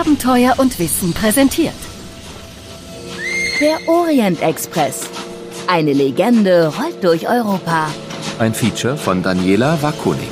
Abenteuer und Wissen präsentiert. Der Orient Express. Eine Legende rollt durch Europa. Ein Feature von Daniela Wakonik.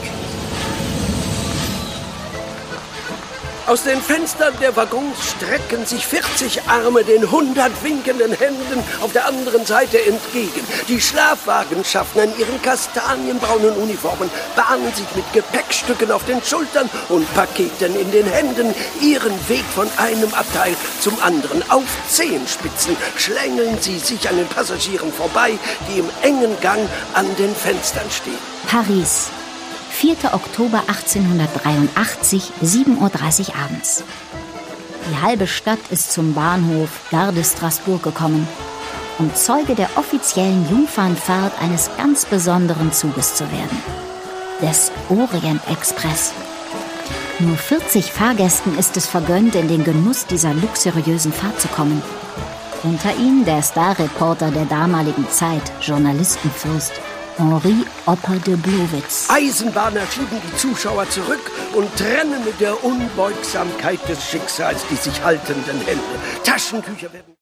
Aus den Fenstern der Waggons strecken sich 40 Arme den 100 winkenden Händen auf der anderen Seite entgegen. Die Schlafwagenschaffner in ihren kastanienbraunen Uniformen bahnen sich mit Gepäckstücken auf den Schultern und Paketen in den Händen ihren Weg von einem Abteil zum anderen. Auf Zehenspitzen schlängeln sie sich an den Passagieren vorbei, die im engen Gang an den Fenstern stehen. Paris. 4. Oktober 1883, 7:30 Uhr abends. Die halbe Stadt ist zum Bahnhof Gare de Strasbourg gekommen, um Zeuge der offiziellen Jungfernfahrt eines ganz besonderen Zuges zu werden. Des Orient Express. Nur 40 Fahrgästen ist es vergönnt, in den Genuss dieser luxuriösen Fahrt zu kommen. Unter ihnen der Starreporter der damaligen Zeit, Journalistenfürst Henri Opper de Blowitz. Eisenbahner schieben die Zuschauer zurück und trennen mit der Unbeugsamkeit des Schicksals die sich haltenden Hände. Taschentücher werden